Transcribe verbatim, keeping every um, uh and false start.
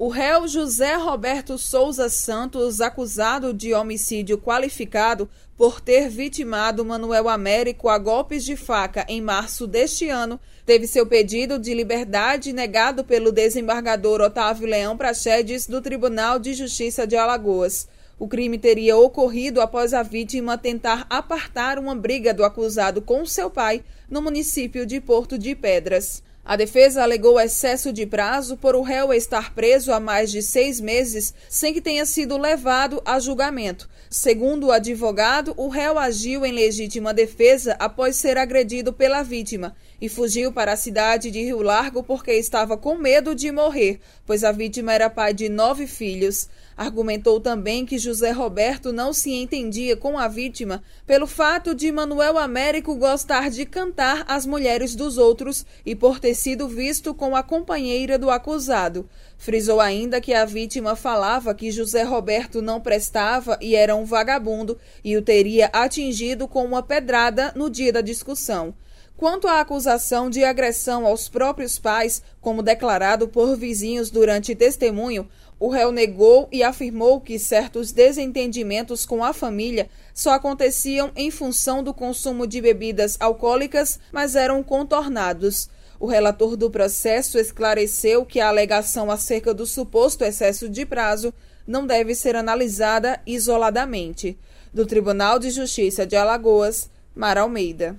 O réu José Roberto Souza Santos, acusado de homicídio qualificado por ter vitimado Manuel Américo a golpes de faca em março deste ano, teve seu pedido de liberdade negado pelo desembargador Otávio Leão Praxedes do Tribunal de Justiça de Alagoas. O crime teria ocorrido após a vítima tentar apartar uma briga do acusado com seu pai no município de Porto de Pedras. A defesa alegou excesso de prazo por o réu estar preso há mais de seis meses sem que tenha sido levado a julgamento. Segundo o advogado, o réu agiu em legítima defesa após ser agredido pela vítima e fugiu para a cidade de Rio Largo porque estava com medo de morrer, pois a vítima era pai de nove filhos. Argumentou também que José Roberto não se entendia com a vítima pelo fato de Manuel Américo gostar de cantar as mulheres dos outros e por ter sido visto com a companheira do acusado. Frisou ainda que a vítima falava que José Roberto não prestava e era um vagabundo e o teria atingido com uma pedrada no dia da discussão. Quanto à acusação de agressão aos próprios pais, como declarado por vizinhos durante testemunho, o réu negou e afirmou que certos desentendimentos com a família só aconteciam em função do consumo de bebidas alcoólicas, mas eram contornados. O relator do processo esclareceu que a alegação acerca do suposto excesso de prazo não deve ser analisada isoladamente. Do Tribunal de Justiça de Alagoas, Mara Almeida.